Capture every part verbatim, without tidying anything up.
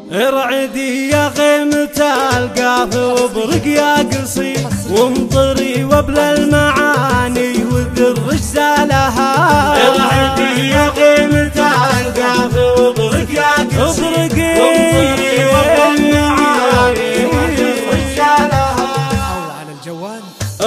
ارعدي يا غيمة القاف وبرق يا قصي وامطري وبل المعاني والدرج زالها. ارعدي يا غيمة القاف وبرق يا قصي وامطري وبل المعاني والدرج زالها. على الجوال.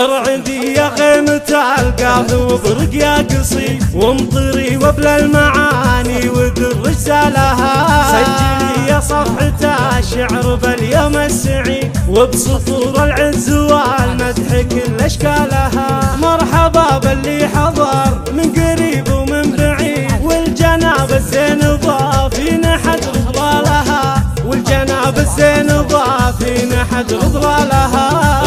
ارعدي يا غيمة القاف وبرق يا قصي وامطري وبل المعاني والدرج زالها. سجلي يا صفحة الشعر باليوم السعيد وبسطور العز والمدح كل اشكالها. مرحبا باللي حضر من قريب ومن بعيد والجناب الزين ضافين حد رضوالها والجناب الزين ضافين حد رضوالها.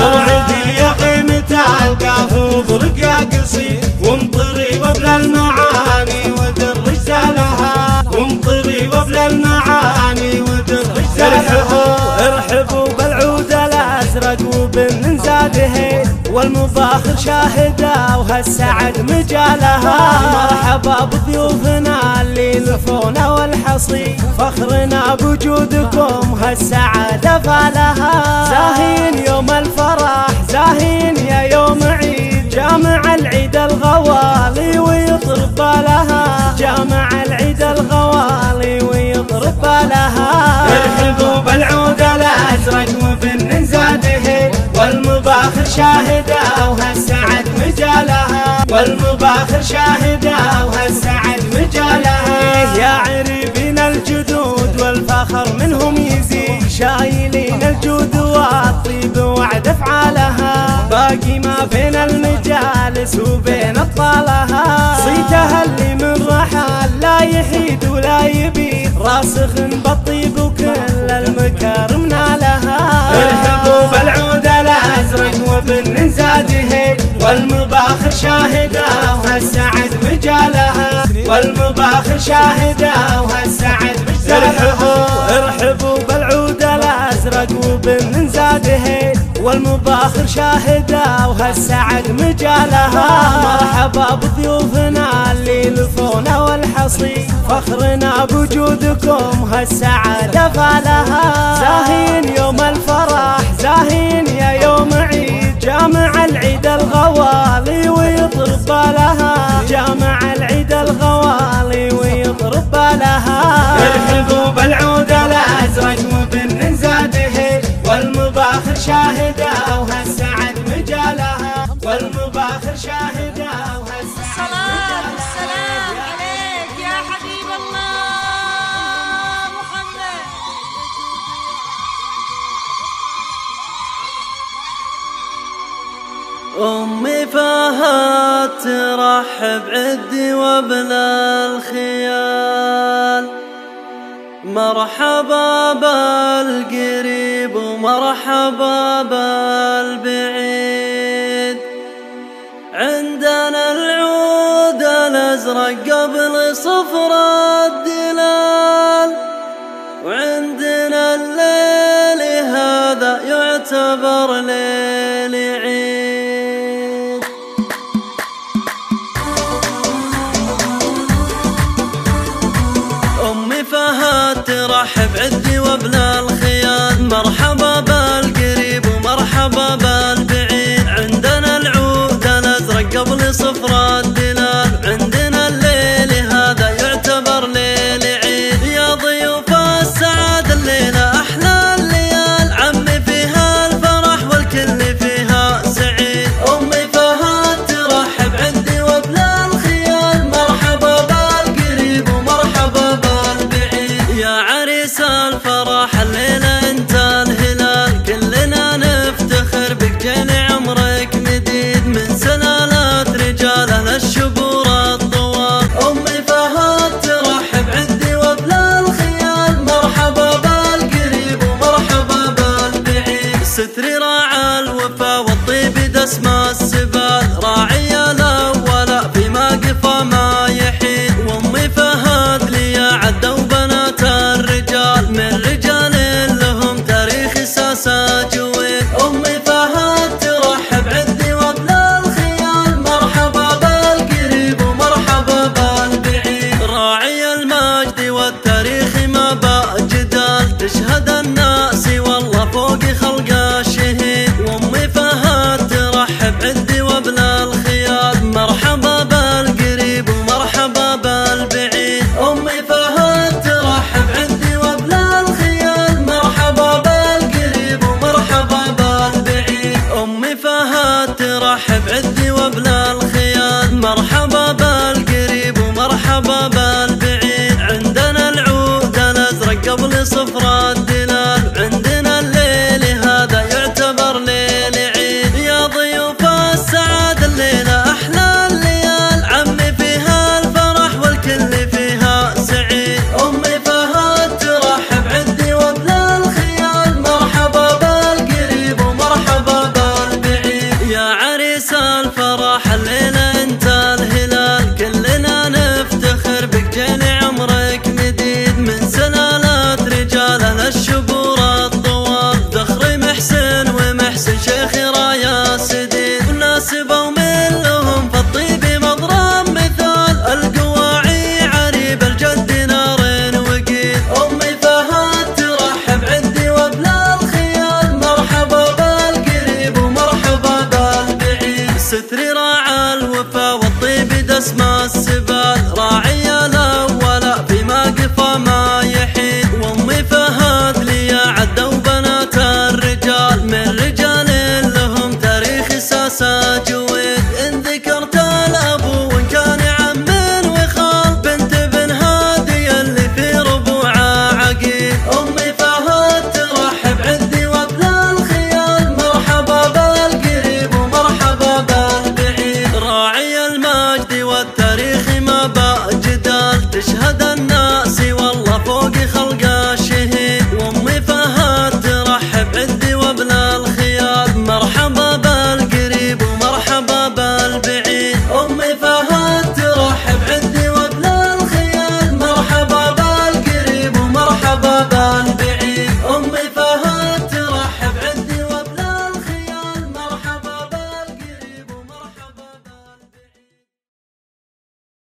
ارعدي يا غيمة القاف وبرق يا قصي وامطري وبل المعاني ودرج زالها وامطري وبل المعاني ودرج زالها. ارحبوا بالعود الازرق وبن زاده والمباخر شاهده وهالسعد مجالها. مرحبا بضيوفنا اللي لفونا والحصي فخرنا بوجودكم هالسعاده فالها. زاهين يوم الفرح زاهين يا يوم عيد جامع العيد الغوالي ويطرب بالها جامع العيد الغوالي ويطرب بالها. ارحبوا بالعود الازرق وبن زاده والمباخر شاهده وهالسعد مجالها والمباخر شاهده وهالسعد مجالها. يا عريبين الجدود والفخر منهم يزيد شايلين الجود والطيب وعد افعالها. باقي ما بين المجالس وبين اطفالها صيتها اللي من رحال لا يحيد ولا يبيد راسخ بالطيب وكل المكارم نالها. ارحبوا بالعود الازرق وبن زاده والمباخر شاهده وهالسعد مجالها والمباخر شاهده وهالسعد مجالها. ارحبوا بالعود الازرق وبن زاده والمباخر شاهده وهالسعد مجالها. مرحبا بضيوفنا اللي لفونا والحصي فخرنا بوجودكم هالسعاده فالها. زاهين يوم الفرح زاهين يا يوم عيد جامع العيد الغوالي ويطرب بالها جامع العيد الغوالي ويطرب بالها. ارحبوا بالعود الازرق وبن زاده والمباخر شاهده وهالسعد مجالها والمباخر شاهده وهالسعد الصلاة والسلام عليك يا حبيب الله محمد. أمي فهد ترحب عدي وبلا الخيال مرحبا بالقريب ومرحبا بالبعيد. عندنا العود الأزرق قبل صفر الدلال وعندنا الليل هذا يعتبر ليل عيد. أمي فهد ترحب عدي وبلا الخيال مرحبا بالقريب ومرحبا بالبعيد. عندنا العود الأزرق قبل صفر الدلال عندنا الليل هذا يعتبر ليل عيد. يا ضيوف السعادة الليلة أحلى الليال عمي فيها الفرح والكل فيها سعيد. أمي فهد ترحب عندي وبلا الخيال مرحبا بالقريب ومرحبا بالبعيد. يا عريس الفرح الليلة انت الهلال كلنا نفتخر بك جينا عمرك مديد من سلالات رجاله للشبور الطوال. أمي فهد ترحب عندي وبلا الخيال مرحبا بالقريب ومرحبا بالبعيد. ستري راعى الوفا